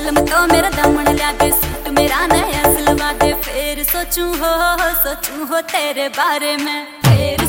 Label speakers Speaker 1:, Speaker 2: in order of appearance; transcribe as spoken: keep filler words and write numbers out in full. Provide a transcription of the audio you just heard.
Speaker 1: मौसम तो मेरा दामन लागे, सूट मेरा नया सिलवा दे, फिर सोचूं हो सोचूं हो तेरे बारे में।